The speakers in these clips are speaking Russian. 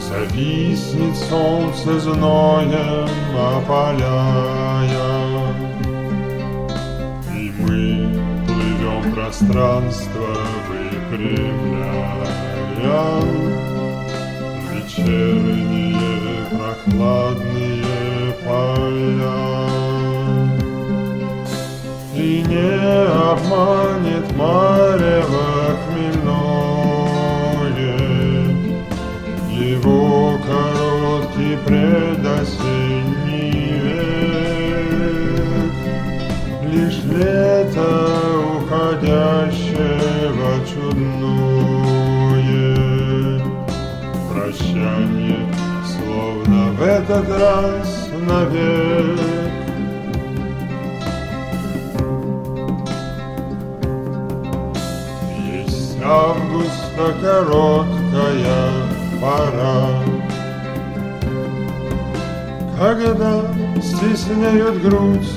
Зависнет солнце зноем, опаляя, и мы плывем пространство, выпрямляя вечерние прохладные поля. И не обманет марево хмельное его короткий предосенний век, лишь лето уходящего чудное прощание, словно в этот раз навек. Августа короткая пора, когда стесняют грудь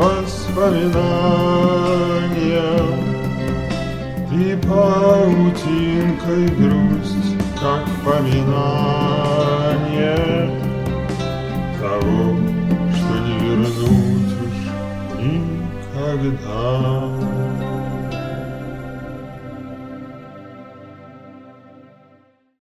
воспоминания, и паутинкой грусть, как поминание того, что не вернуть уж никогда.